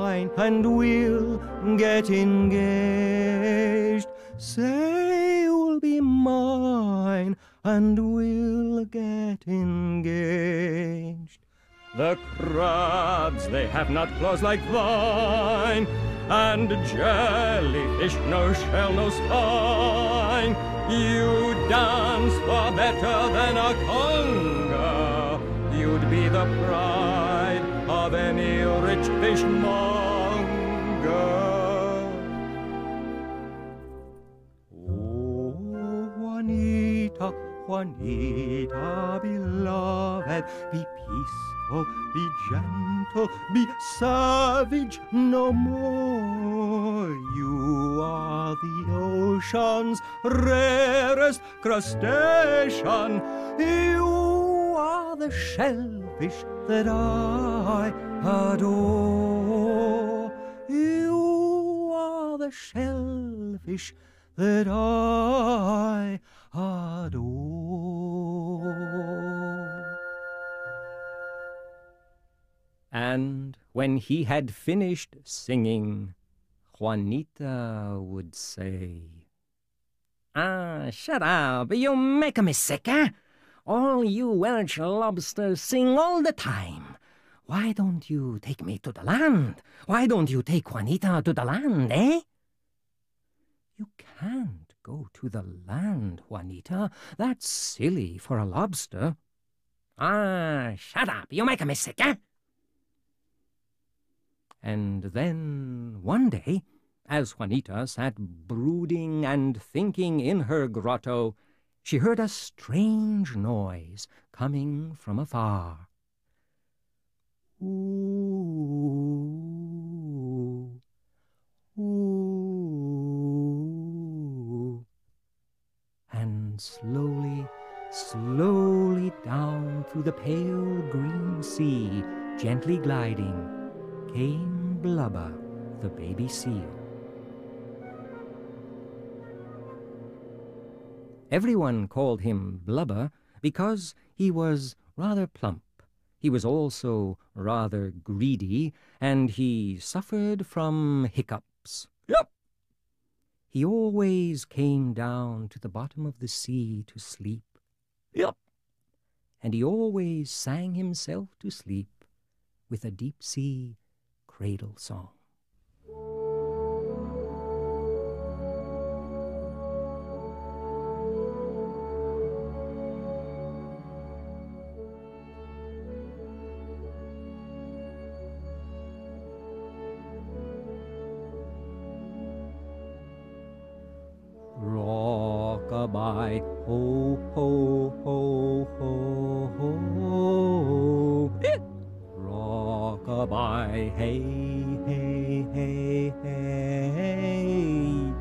mine, and we'll get engaged. Say you'll be mine, and we'll get engaged. The crabs, they have not claws like thine, and jellyfish, no shell, no spine. You dance far better than a conga. You'd be the pride of any rich fishmonger. Oh, Juanita, Juanita, beloved, be peaceful, be gentle, be savage no more. You are the ocean's rarest crustacean. You are the shellfish that I adore. You are the shellfish that I adore. And when he had finished singing, Juanita would say, "Ah, shut up, you make me sick, eh? All you Welsh lobsters sing all the time. Why don't you take me to the land? Why don't you take Juanita to the land, eh?" "You can't go to the land, Juanita. That's silly for a lobster." "Ah, shut up, you make me sick, eh?" And then one day, as Juanita sat brooding and thinking in her grotto, she heard a strange noise coming from afar. Ooh, ooh. And slowly, slowly down through the pale green sea, gently gliding, came Blubber, the baby seal. Everyone called him Blubber because he was rather plump. He was also rather greedy, and he suffered from hiccups. Yep. He always came down to the bottom of the sea to sleep. Yep. And he always sang himself to sleep with a deep-sea cradle song. Rock-a-bye, ho, ho, ho, ho, ho, ho. Rock-a-bye, hey, hey, hey, hey.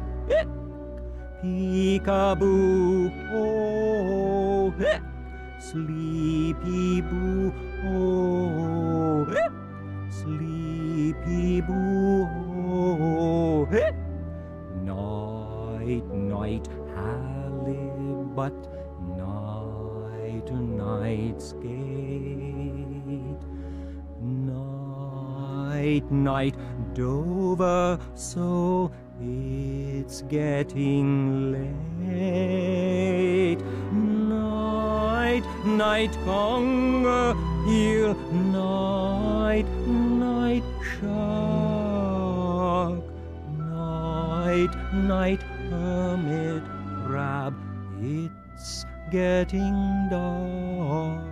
Peek-a-boo, oh, sleepy-boo, oh, sleepy-boo, oh. Night, night, halibut, night, night, skate. Night, night, Dover, so it's getting late. Night, night, conger, heel, night, night, shark. Night, night, hermit crab, it's getting dark.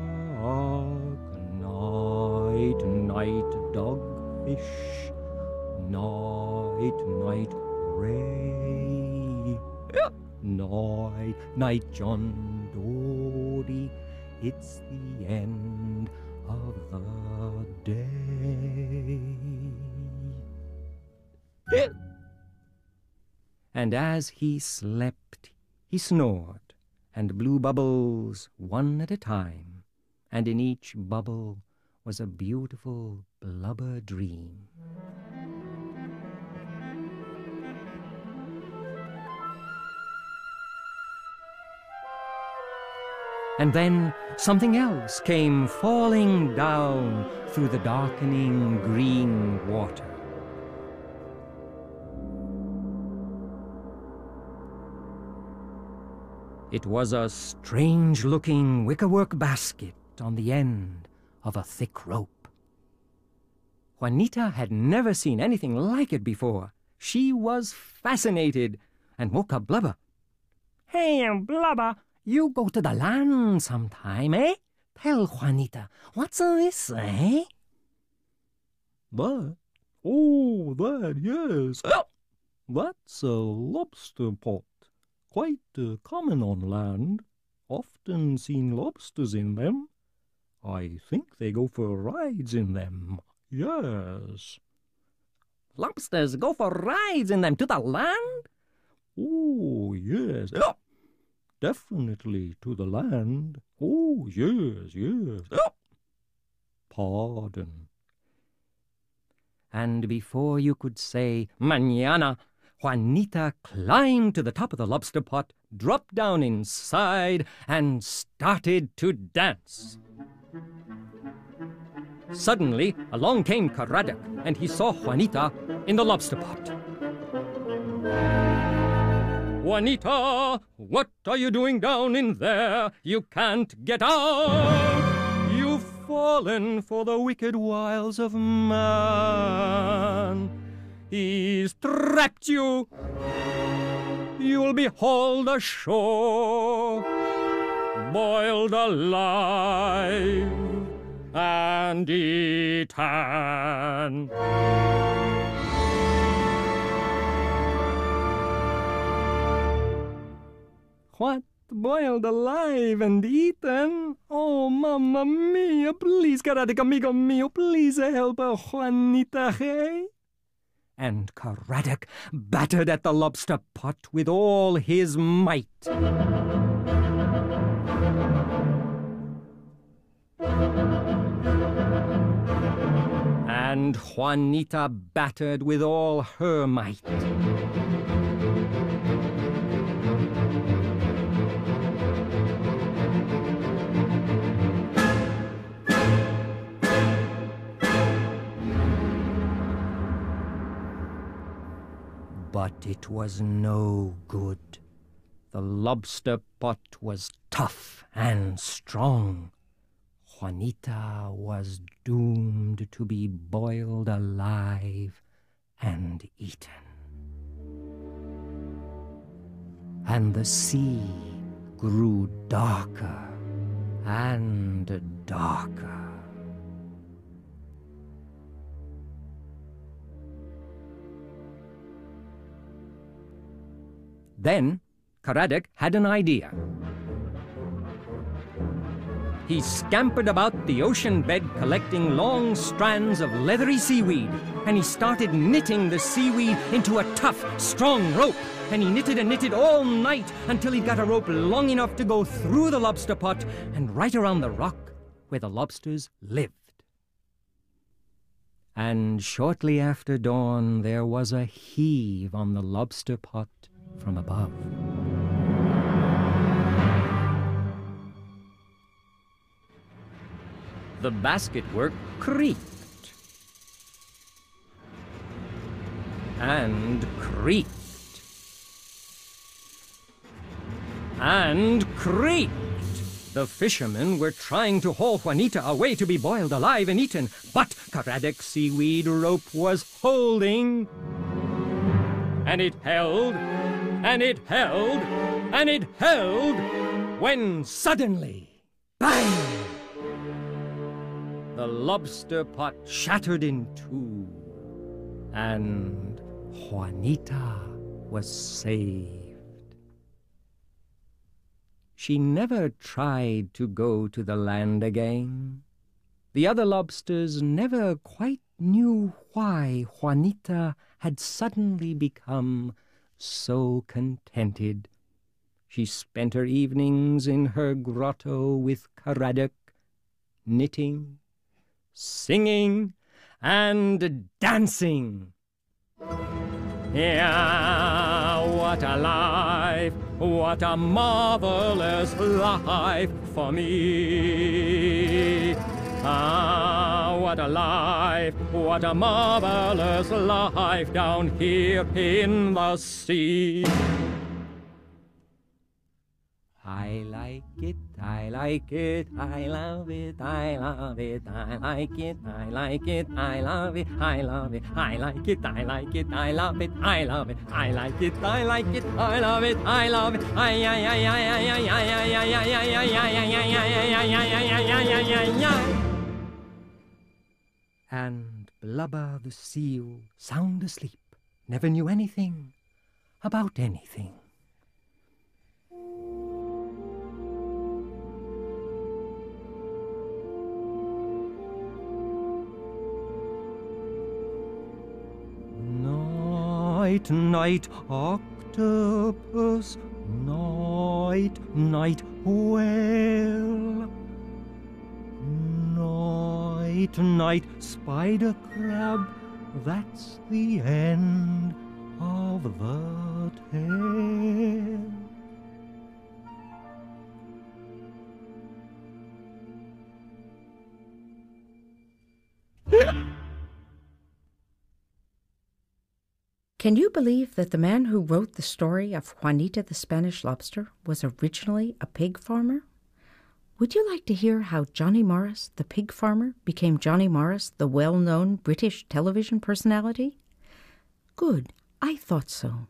Night, night, dogfish, night, night, ray. Night, night, John Dory, it's the end of the day. And as he slept, he snored, and blew bubbles one at a time, and in each bubble was a beautiful blubber dream. And then something else came falling down through the darkening green water. It was a strange-looking wickerwork basket on the end of a thick rope. Juanita had never seen anything like it before. She was fascinated and woke up Blubber. "Hey, Blubber, you go to the land sometime, eh? Tell Juanita, what's this, eh?" That? Oh, that, yes. That's a lobster pot. Quite common on land. Often seen lobsters in them. I think they go for rides in them. Yes. "Lobsters go for rides in them to the land?" Oh, yes. Definitely to the land. Oh, yes, yes. Pardon. And before you could say "Mañana," Juanita climbed to the top of the lobster pot, dropped down inside, and started to dance. Suddenly, along came Caradoc, and he saw Juanita in the lobster pot. "Juanita, what are you doing down in there? You can't get out! You've fallen for the wicked wiles of man. He's trapped you. You'll be hauled ashore, boiled alive, and eaten." "What? Boiled alive and eaten? Oh, Mamma Mia! Please, Caradoc, amigo mio, please help Juanita, hey?" And Caradoc battered at the lobster pot with all his might. And Juanita battered with all her might. But it was no good. The lobster pot was tough and strong. Juanita was doomed to be boiled alive and eaten. And the sea grew darker and darker. Then Caradoc had an idea. He scampered about the ocean bed collecting long strands of leathery seaweed, and he started knitting the seaweed into a tough, strong rope. And he knitted and knitted all night until he got a rope long enough to go through the lobster pot and right around the rock where the lobsters lived. And shortly after dawn, there was a heave on the lobster pot from above. The basketwork creaked and creaked and creaked. The fishermen were trying to haul Juanita away to be boiled alive and eaten, but Caradoc's seaweed rope was holding. And it held, and it held, and it held, when suddenly, bang! The lobster pot shattered in two, and Juanita was saved. She never tried to go to the land again. The other lobsters never quite knew why Juanita had suddenly become so contented. She spent her evenings in her grotto with Caradoc, knitting, singing, and dancing. Yeah, what a life, what a marvelous life for me. Ah, what a life, what a marvelous life down here in the sea. I like it, I like it, I love it, I love it, I like it, I like it, I love it, I love it, I like it, I like it, I love it, I love it, I like it, I like it, I love it, I love it, and Blubber the seal, sound asleep, never knew anything about anything. Night, night, octopus, night, night, whale. Night, night, spider crab, that's the end of the tale. Can you believe that the man who wrote the story of Juanita the Spanish Lobster was originally a pig farmer? Would you like to hear how Johnny Morris, the pig farmer, became Johnny Morris, the well-known British television personality? Good, I thought so.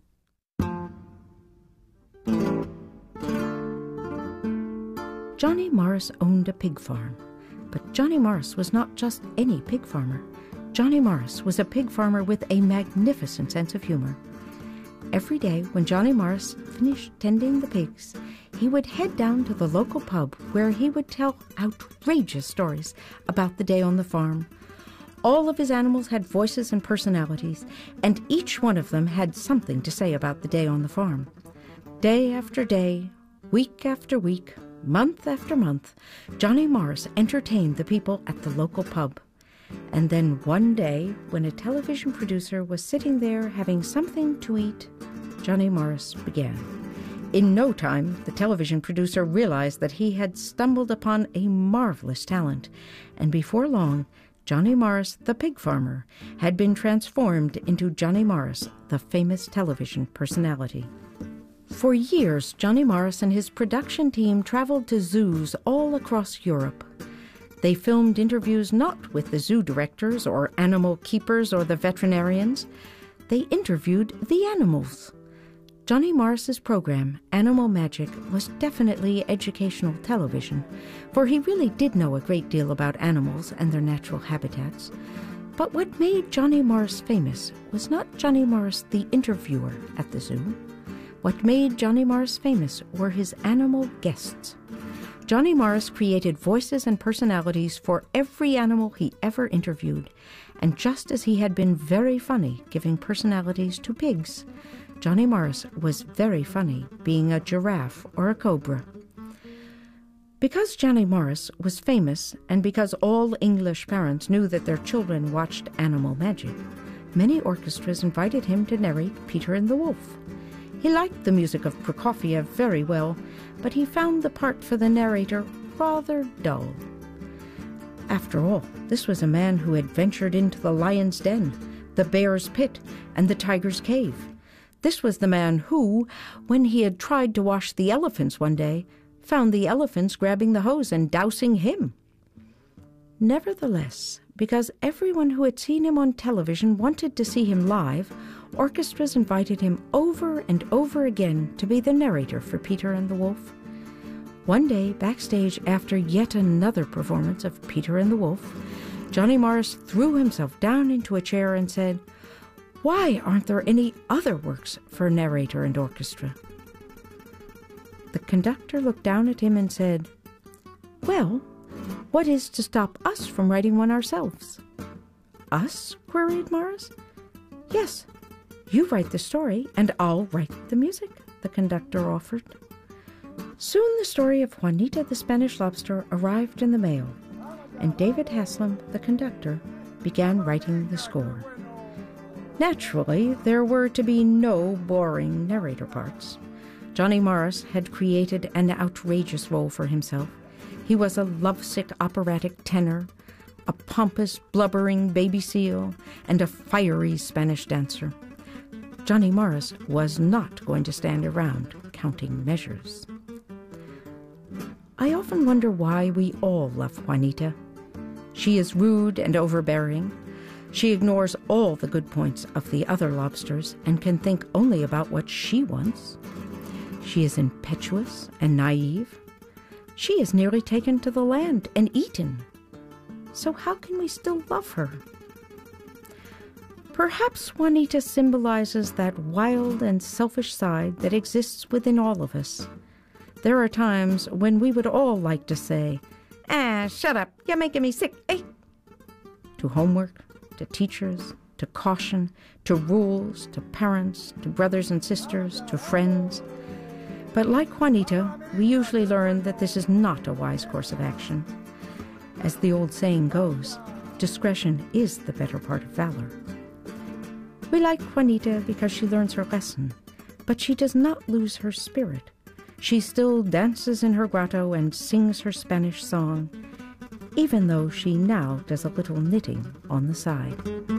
Johnny Morris owned a pig farm, but Johnny Morris was not just any pig farmer. Johnny Morris was a pig farmer with a magnificent sense of humor. Every day when Johnny Morris finished tending the pigs, he would head down to the local pub where he would tell outrageous stories about the day on the farm. All of his animals had voices and personalities, and each one of them had something to say about the day on the farm. Day after day, week after week, month after month, Johnny Morris entertained the people at the local pub. And then one day, when a television producer was sitting there having something to eat, Johnny Morris began. In no time, the television producer realized that he had stumbled upon a marvelous talent, and before long, Johnny Morris, the pig farmer, had been transformed into Johnny Morris, the famous television personality. For years, Johnny Morris and his production team traveled to zoos all across Europe. They filmed interviews not with the zoo directors or animal keepers or the veterinarians. They interviewed the animals. Johnny Morris's program, Animal Magic, was definitely educational television, for he really did know a great deal about animals and their natural habitats. But what made Johnny Morris famous was not Johnny Morris the interviewer at the zoo. What made Johnny Morris famous were his animal guests. Johnny Morris created voices and personalities for every animal he ever interviewed, and just as he had been very funny giving personalities to pigs, Johnny Morris was very funny being a giraffe or a cobra. Because Johnny Morris was famous, and because all English parents knew that their children watched Animal Magic, many orchestras invited him to narrate Peter and the Wolf. He liked the music of Prokofiev very well, but he found the part for the narrator rather dull. After all, this was a man who had ventured into the lion's den, the bear's pit, and the tiger's cave. This was the man who, when he had tried to wash the elephants one day, found the elephants grabbing the hose and dousing him. Nevertheless, because everyone who had seen him on television wanted to see him live, orchestras invited him over and over again to be the narrator for Peter and the Wolf. One day, backstage after yet another performance of Peter and the Wolf, Johnny Morris threw himself down into a chair and said, "Why aren't there any other works for narrator and orchestra?" The conductor looked down at him and said, "Well, what is to stop us from writing one ourselves?" "Us?" queried Morris. "Yes, you write the story and I'll write the music," the conductor offered. Soon the story of Juanita the Spanish Lobster arrived in the mail, and David Haslam, the conductor, began writing the score. Naturally, there were to be no boring narrator parts. Johnny Morris had created an outrageous role for himself. He was a lovesick operatic tenor, a pompous, blubbering baby seal, and a fiery Spanish dancer. Johnny Morris was not going to stand around counting measures. often wonder why we all love Juanita. She is rude and overbearing. She ignores all the good points of the other lobsters and can think only about what she wants. She is impetuous and naive. She is nearly taken to the land and eaten. So how can we still love her? Perhaps Juanita symbolizes that wild and selfish side that exists within all of us. There are times when we would all like to say, shut up, you're making me sick, eh? To homework, to teachers, to caution, to rules, to parents, to brothers and sisters, to friends. But like Juanita, we usually learn that this is not a wise course of action. As the old saying goes, discretion is the better part of valor. We like Juanita because she learns her lesson, but she does not lose her spirit. She still dances in her grotto and sings her Spanish song, even though she now does a little knitting on the side.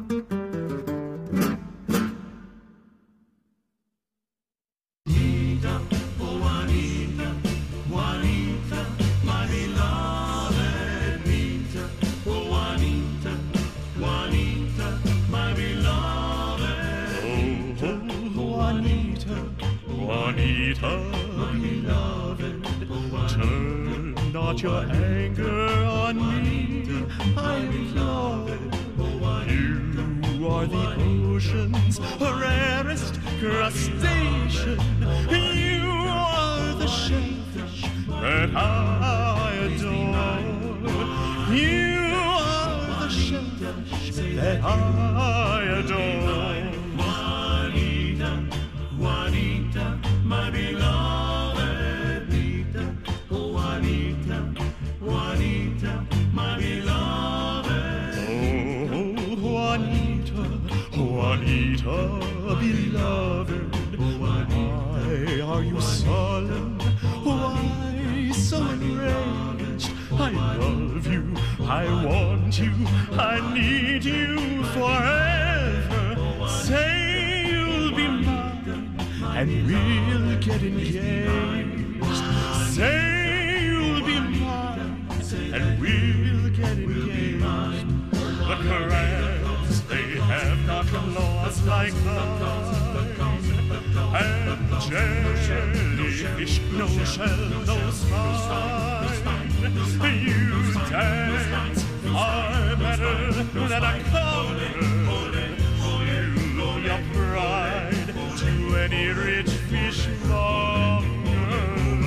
Turn not your anger on me, my beloved. You are the ocean's rarest crustacean. You are the shellfish that I adore. You are the shellfish that I adore. Juanita, Juanita, my beloved Nita. Juanita, Juanita, my beloved. Oh, Juanita, Juanita, beloved. Why are you sullen? Why so enraged? I love you, I want you, I need you forever. Say you'll be mine and we'll get engaged. Say you'll be mine and we'll get engaged. The crabs, they have not claws like mine, and jellyfish, no shell, no spine. You dance are better than a conqueror. You your pride to any rich fish monger.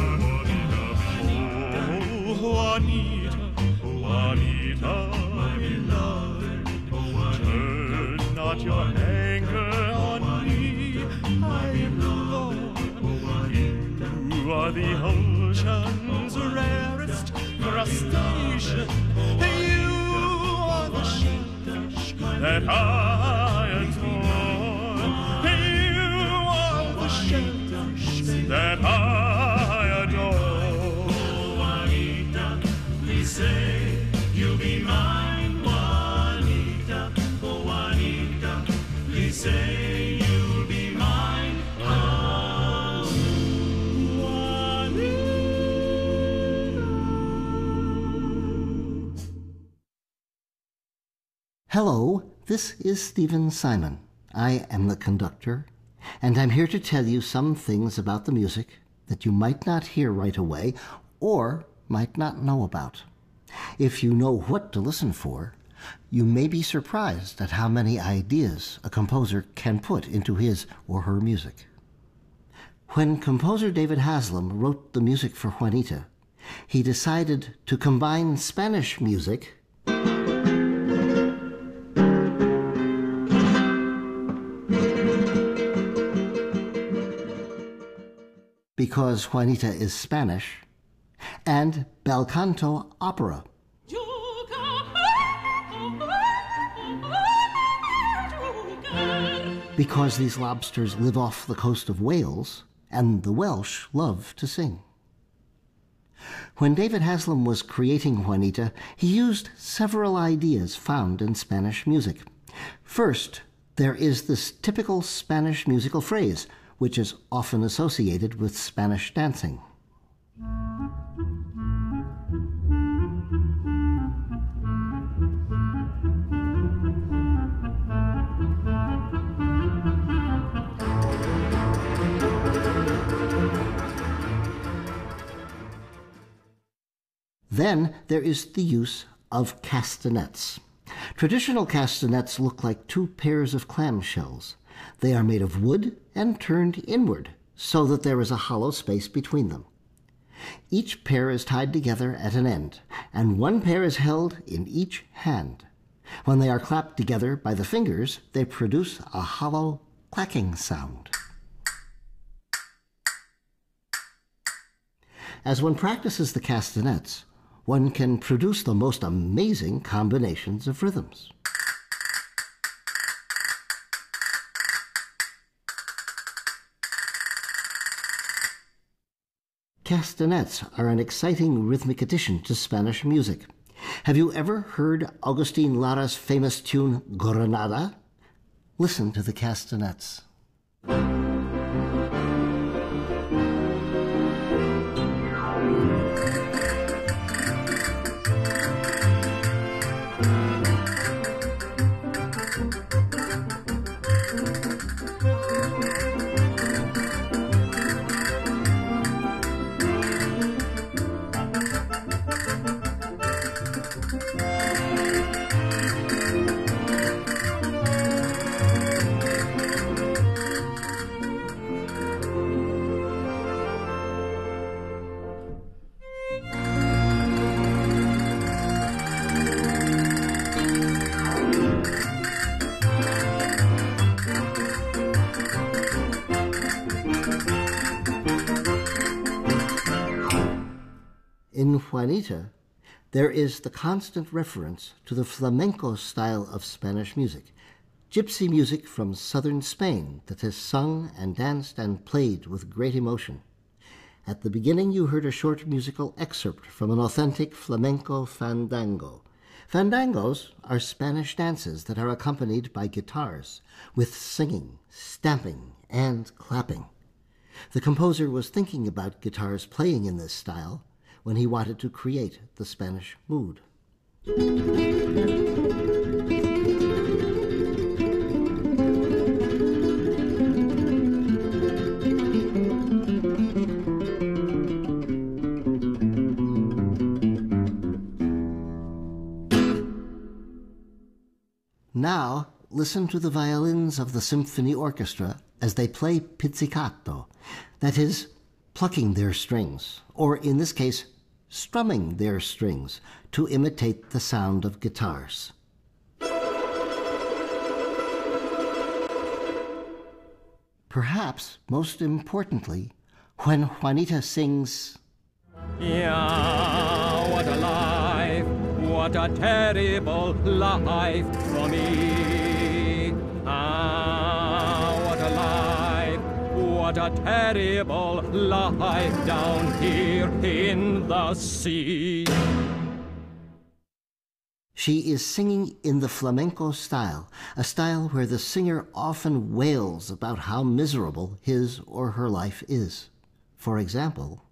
Oh, Juanita, Juanita, my beloved, turn not your anger on me, my lord. You are the ocean's rarest crustacean. You are the shellfish that I adore. You are the shellfish that I adore. Oh, Juanita, please say you'll be mine, Juanita. Oh, Juanita, please say you'll be mine. Hello, this is Stephen Simon. I am the conductor, and I'm here to tell you some things about the music that you might not hear right away or might not know about. If you know what to listen for, you may be surprised at how many ideas a composer can put into his or her music. When composer David Haslam wrote the music for Juanita, he decided to combine Spanish music because Juanita is Spanish, and bel canto opera, because these lobsters live off the coast of Wales, and the Welsh love to sing. When David Haslam was creating Juanita, he used several ideas found in Spanish music. First, there is this typical Spanish musical phrase, which is often associated with Spanish dancing. Then there is the use of castanets. Traditional castanets look like two pairs of clamshells. They are made of wood and turned inward so that there is a hollow space between them. Each pair is tied together at an end, and one pair is held in each hand. When they are clapped together by the fingers, they produce a hollow clacking sound. As one practices the castanets, one can produce the most amazing combinations of rhythms. Castanets are an exciting rhythmic addition to Spanish music. Have you ever heard Agustin Lara's famous tune, Granada? Listen to the castanets. In Juanita, there is the constant reference to the flamenco style of Spanish music, gypsy music from southern Spain that is sung and danced and played with great emotion. At the beginning, you heard a short musical excerpt from an authentic flamenco fandango. Fandangos are Spanish dances that are accompanied by guitars, with singing, stamping, and clapping. The composer was thinking about guitars playing in this style when he wanted to create the Spanish mood. Now, listen to the violins of the symphony orchestra as they play pizzicato, that is, plucking their strings, or in this case, strumming their strings to imitate the sound of guitars. Perhaps most importantly, when Juanita sings, Yeah, what a life, what a terrible life for me. Ah, what a life, what a terrible life down here in the sea. she is singing in the flamenco style, a style where the singer often wails about how miserable his or her life is. For example,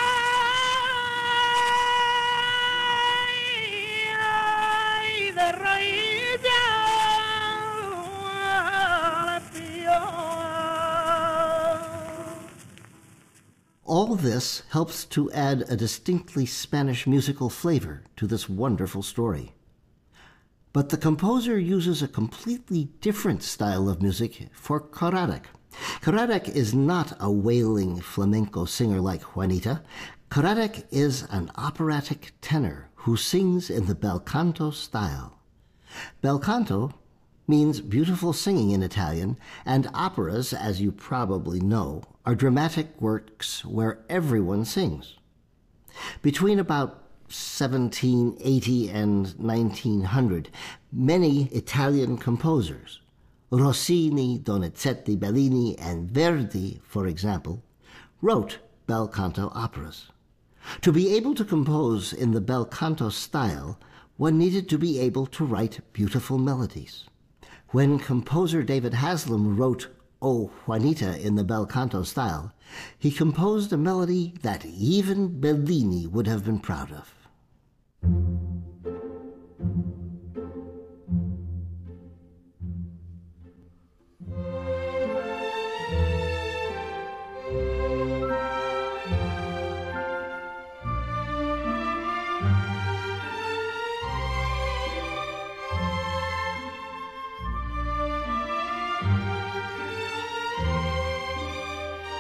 all this helps to add a distinctly Spanish musical flavor to this wonderful story. But the composer uses a completely different style of music for Caradoc. Caradoc is not a wailing flamenco singer like Juanita. Caradoc is an operatic tenor who sings in the bel canto style. Bel canto means beautiful singing in Italian, and operas, as you probably know, are dramatic works where everyone sings. Between about 1780 and 1900, many Italian composers, Rossini, Donizetti, Bellini, and Verdi, for example, wrote bel canto operas. To be able to compose in the bel canto style, one needed to be able to write beautiful melodies. When composer David Haslam wrote O Juanita in the bel canto style, he composed a melody that even Bellini would have been proud of.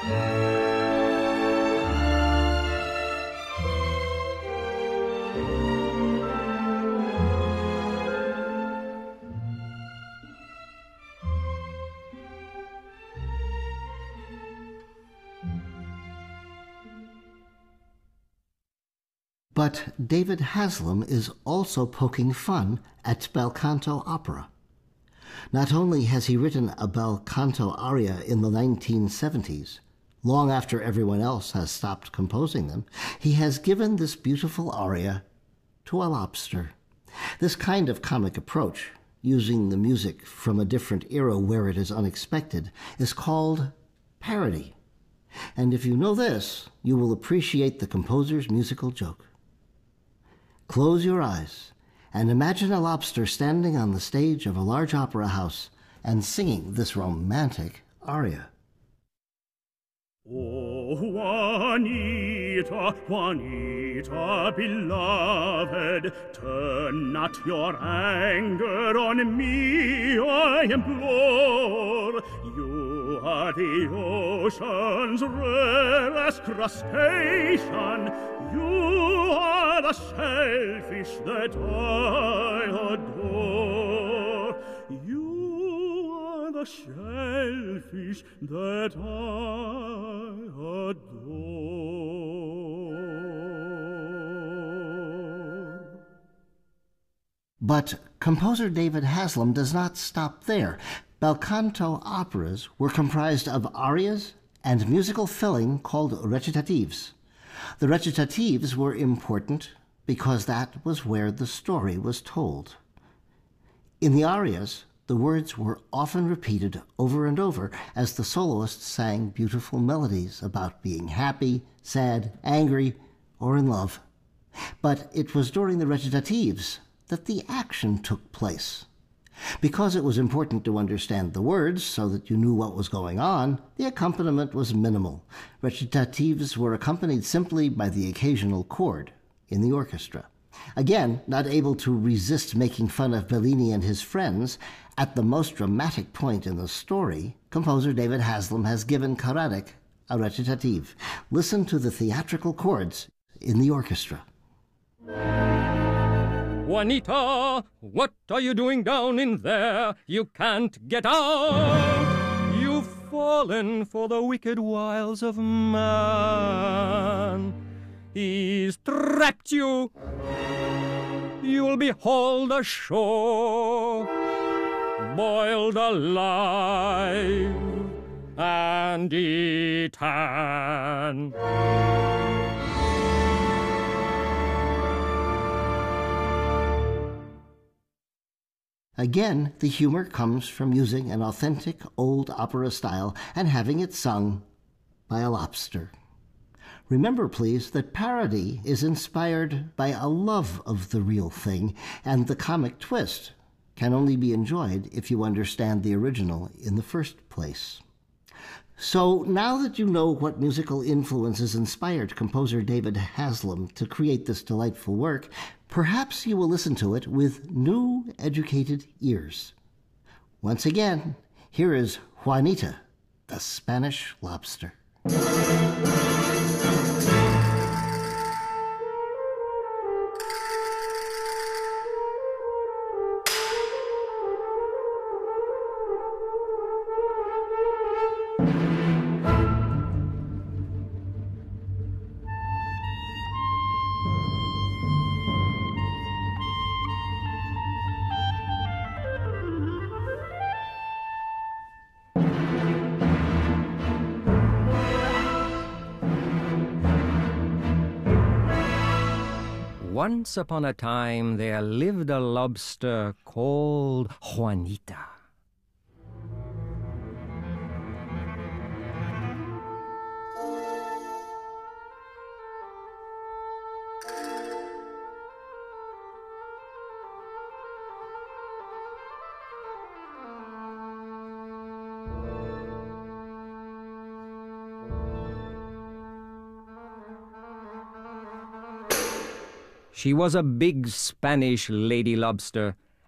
But David Haslam is also poking fun at bel canto opera. Not only has he written a bel canto aria in the 1970s, long after everyone else has stopped composing them, he has given this beautiful aria to a lobster. This kind of comic approach, using the music from a different era where it is unexpected, is called parody. And if you know this, you will appreciate the composer's musical joke. Close your eyes and imagine a lobster standing on the stage of a large opera house and singing this romantic aria. Oh, Juanita, Juanita, beloved, turn not your anger on me, I implore. You are the ocean's rarest crustacean. You are the shellfish that I adore. You are the shellfish that I adore. But composer David Haslam does not stop there. Bel canto operas were comprised of arias and musical filling called recitatives. The recitatives were important because that was where the story was told. In the arias, the words were often repeated over and over as the soloists sang beautiful melodies about being happy, sad, angry, or in love. But it was during the recitatives that the action took place. Because it was important to understand the words so that you knew what was going on, the accompaniment was minimal. Recitatives were accompanied simply by the occasional chord in the orchestra. Again, not able to resist making fun of Bellini and his friends, at the most dramatic point in the story, composer David Haslam has given Karadik a recitative. Listen to the theatrical chords in the orchestra. Juanita, what are you doing down in there? You can't get out. You've fallen for the wicked wiles of man. He's trapped you. You'll be hauled ashore, boiled alive, and eaten. Again, the humor comes from using an authentic old opera style and having it sung by a lobster. Remember, please, that parody is inspired by a love of the real thing, and the comic twist can only be enjoyed if you understand the original in the first place. So now that you know what musical influences inspired composer David Haslam to create this delightful work, perhaps you will listen to it with new, educated ears. Once again, here is Juanita, the Spanish lobster. Once upon a time there lived a lobster called Juanita. She was a big Spanish lady lobster,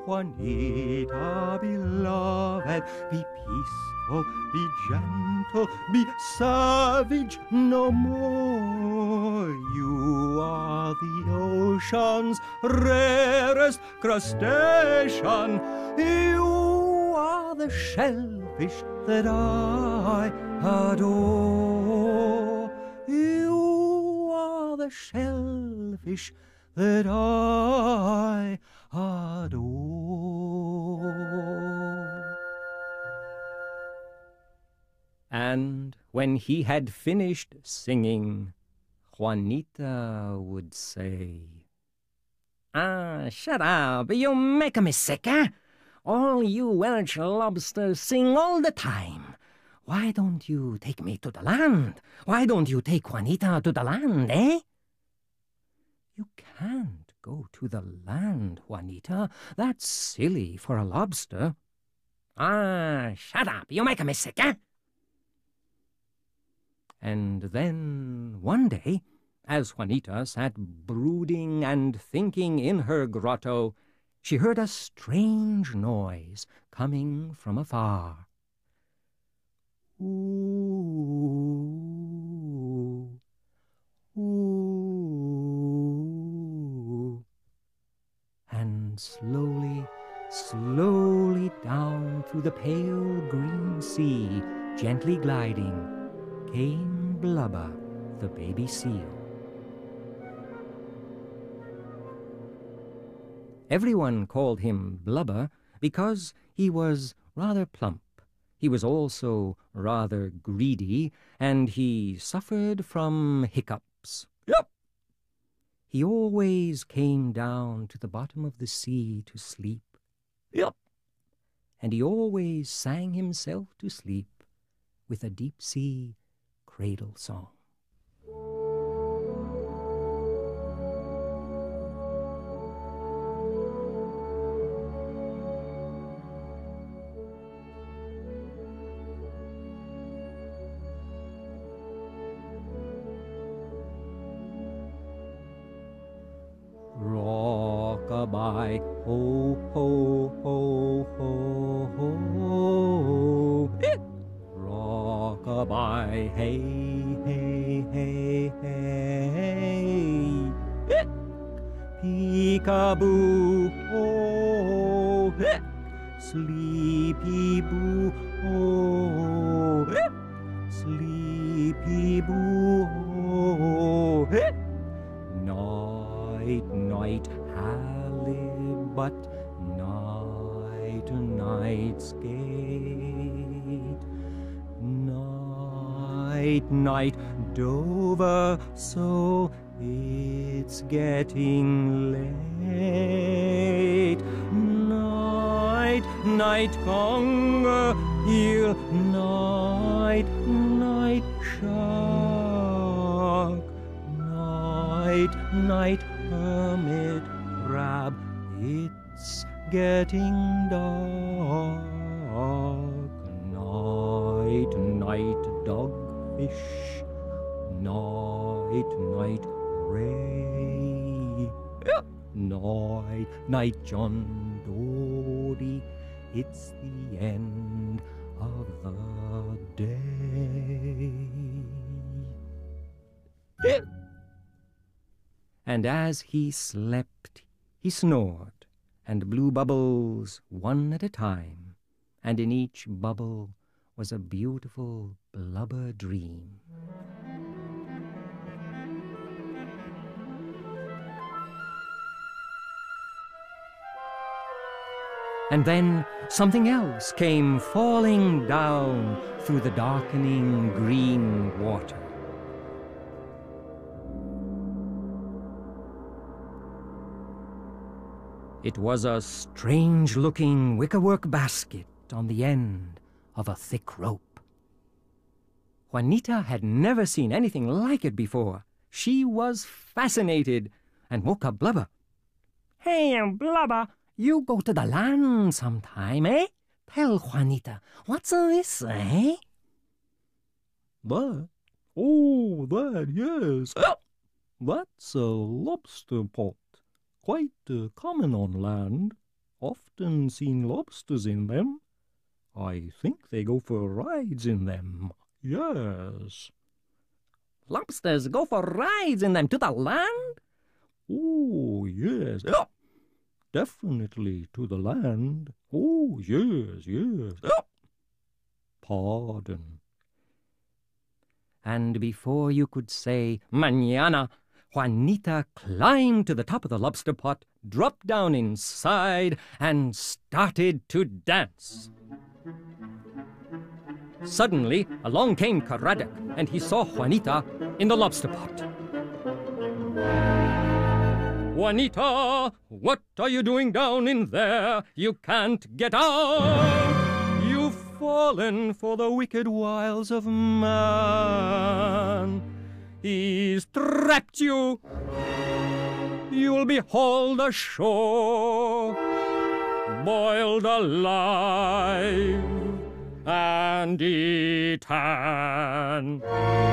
Juanita, beloved, be peaceful, be gentle, be savage no more. You are the ocean's rarest crustacean. You are the shellfish that I adore. You are the shellfish that I adore. And when he had finished singing, Juanita would say, "Ah, shut up, you make me sick, eh? All you Welsh lobsters sing all the time. Why don't you take me to the land? Why don't you take Juanita to the land, eh?" "You can't go to the land, Juanita. That's silly for a lobster." "Ah, shut up, you make me sick, eh?" And then, one day, as Juanita sat brooding and thinking in her grotto, she heard a strange noise coming from afar. Ooh, ooh. And slowly, slowly down through the pale green sea, gently gliding, came Blubber, the baby seal. Everyone called him Blubber because he was rather plump. He was also rather greedy, and he suffered from hiccups. Yep. He always came down to the bottom of the sea to sleep. Yep. And he always sang himself to sleep with a deep-sea cradle song. Rock-a-bye, ho, ho, ho, ho, ho, ho. Rock-a-bye, hey, hey, hey, hey. Peek-a-boo, oh, sleepy-boo, oh, sleepy-boo, oh. Night, night, halibut, night, night, skate. Night, night, Dover, so it's getting late. Night, night, conger, heel, night, night, shark. Night, night, hermit crab, it's getting dark. Night, night, dogfish, night, night, ray. Night, night, John Dory, it's the end of the day. And as he slept, he snored, and blew bubbles one at a time, and in each bubble was a beautiful blubber dream. And then something else came falling down through the darkening green water. It was a strange-looking wickerwork basket on the end of a thick rope. Juanita had never seen anything like it before. She was fascinated and woke up Blubber. "Hey, Blubber, you go to the land sometime, eh? Tell Juanita, what's this, eh?" "That? Oh, that, yes. That's a lobster pot. Quite common on land. often seen lobsters in them. I think they go for rides in them. Yes. Lobsters go for rides in them to the land? Oh, yes. Oh, definitely to the land. Oh, yes, yes. Oh. Pardon. And before you could say, "Mañana," Juanita climbed to the top of the lobster pot, dropped down inside, and started to dance. Suddenly, along came Caradoc, and he saw Juanita in the lobster pot. "Juanita, what are you doing down in there? You can't get out! You've fallen for the wicked wiles of man. He's trapped you. You'll be hauled ashore, boiled alive, and eaten."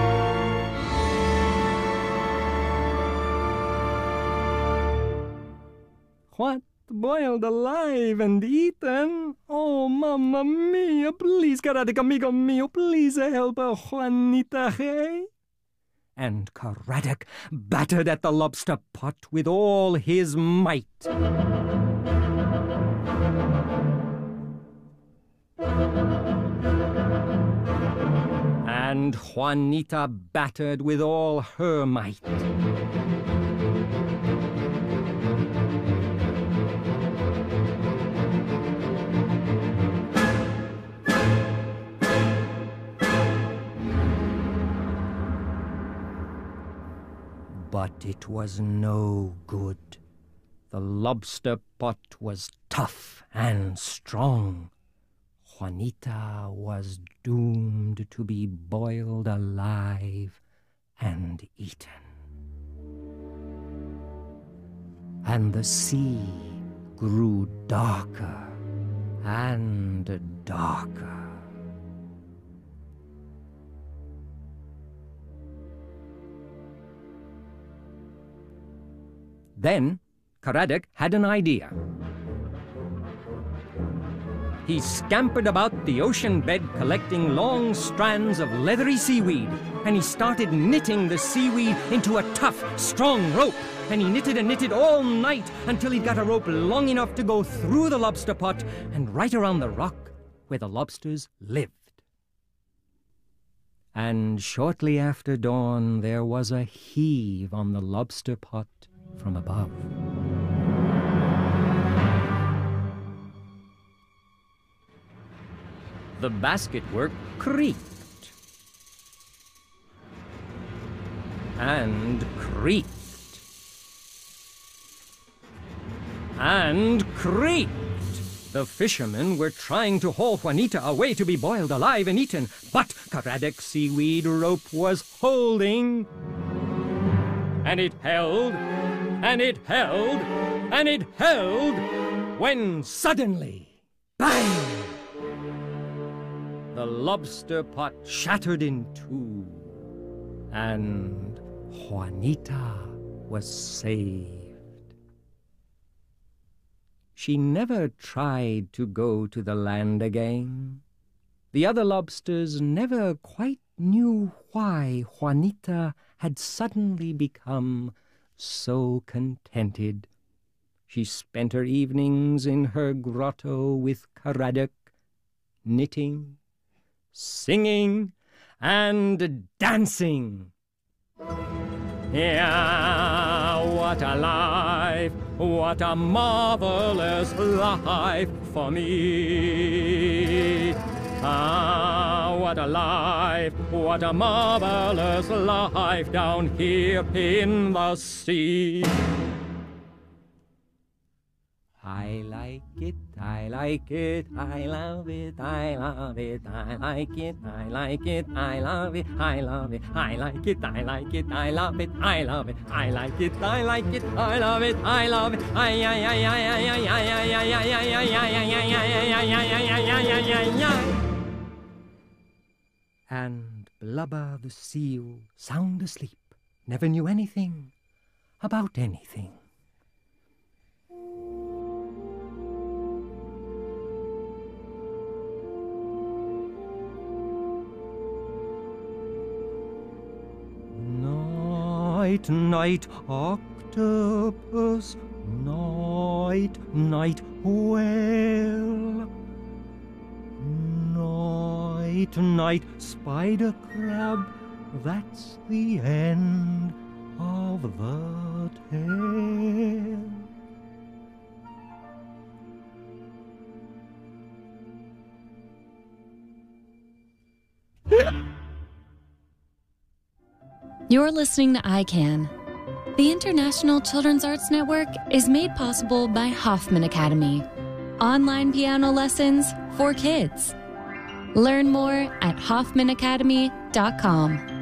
What? Boiled alive and eaten? Oh, Mamma Mia, please, Caradoc, amigo mio, please help Juanita, hey? And Caradoc battered at the lobster pot with all his might. And Juanita battered with all her might. But it was no good. The lobster pot was tough and strong. Juanita was doomed to be boiled alive and eaten. And the sea grew darker and darker. Then Caradoc had an idea. He scampered about the ocean bed collecting long strands of leathery seaweed, and he started knitting the seaweed into a tough, strong rope. And he knitted and knitted all night until he got a rope long enough to go through the lobster pot and right around the rock where the lobsters lived. And shortly after dawn, there was a heave on the lobster pot from above. The basketwork creaked and creaked and creaked. The fishermen were trying to haul Juanita away to be boiled alive and eaten, but Caradoc's seaweed rope was holding. And it held, and it held, and it held, when suddenly, bang! The lobster pot shattered in two, and Juanita was saved. She never tried to go to the land again. The other lobsters never quite knew why Juanita had suddenly become so contented. She spent her evenings in her grotto with Caradoc, knitting, singing, and dancing. Yeah, what a life, what a marvelous life for me. Ah, what a life, what a marvelous life down here in the sea. I like it, I like it, I love it, I love it, I like it, I like it, I love it, I love it, I like it, I like it, I love it, I love it, I like it, I like it, I love it, I love it, And Blubber the seal, sound asleep, never knew anything about anything. night, night, octopus, night, night, whale. Night, night, spider crab, that's the end of the tale. You're listening to ICANN. The International Children's Arts Network is made possible by Hoffman Academy. Online piano lessons for kids. Learn more at hoffmanacademy.com.